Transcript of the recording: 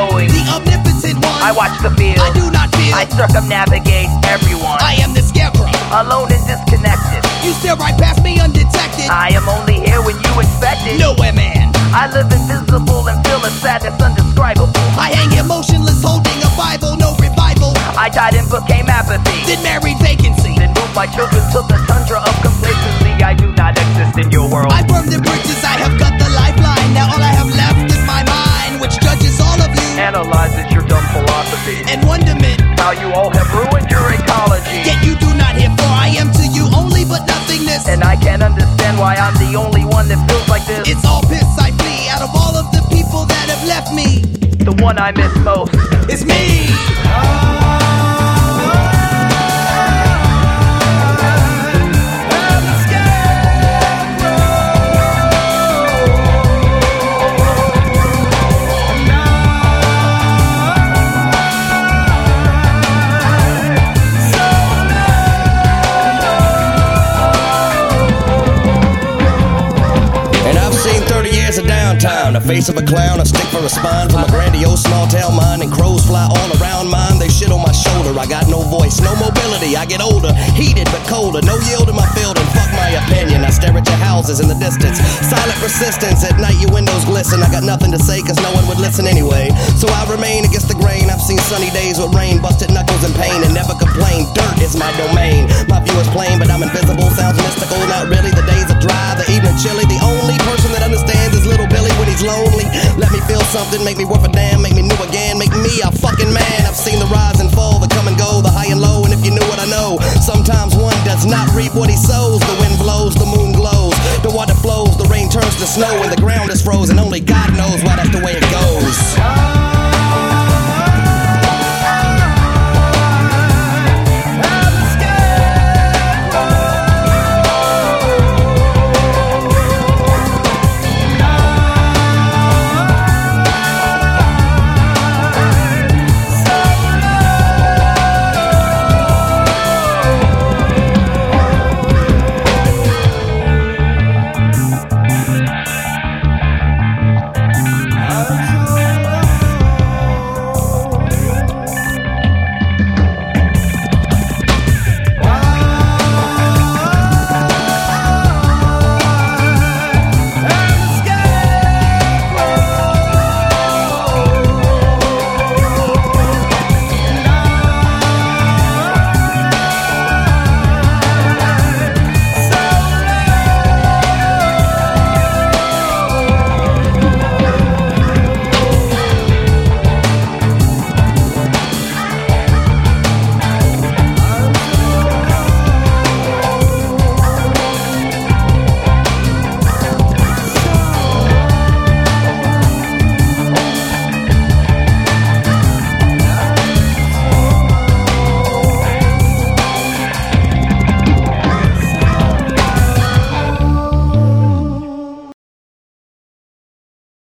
all-knowing, the omnipotent one. I watch the field, I do not feel. I circumnavigate everyone. I am the scarecrow, alone and disconnected. you stare right past me undetected. I am only here when you expect it. Nowhere man, I live invisible and feel a sadness undescribable. I hang here motionless holding a Bible, no revival. I died and became apathy, Then married vacancy. then moved my children to the tundra of complacency. I do not exist in your world. I burned the bridges, I have cut the lifeline. Now all I have left is my mind, which judges all of you. Analyzes your dumb philosophy And wonderment, how you all have ruined your ecology. yet you do not hear, for I am to you only but nothingness. And I can't understand why I'm the only one that feels like this. It's all piss I flee out of all of the people that have left me. The one I miss most. It's me. The face of a clown, a stick for a spine from a grandiose small town mind, and crows fly all around mine. They shit on my shoulder. I got no voice, no mobility. I get older, heated but colder. No yield in my field, and fuck my opinion. I stare at your houses in the distance. Silent persistence. At night your windows glisten. I got nothing to say, cause no one would listen anyway. So I remain against the grain. I've seen sunny days with rain, busted knuckles and pain, and never complain. Dirt is my domain. My view is plain, but I'm invisible. Sounds mystical, not really. The days are dry, the evening chilly. The only person that understands is little Billy when he's lonely. Let me feel something, make me worth a damn, make me new again, make me a fucking man. I've seen the rise and fall, the come and go, the high and low, and if you knew what I know, sometimes one does not reap what he sows. The wind blows, the moon glows, the water flows, the rain turns to snow, and the ground is frozen. Only God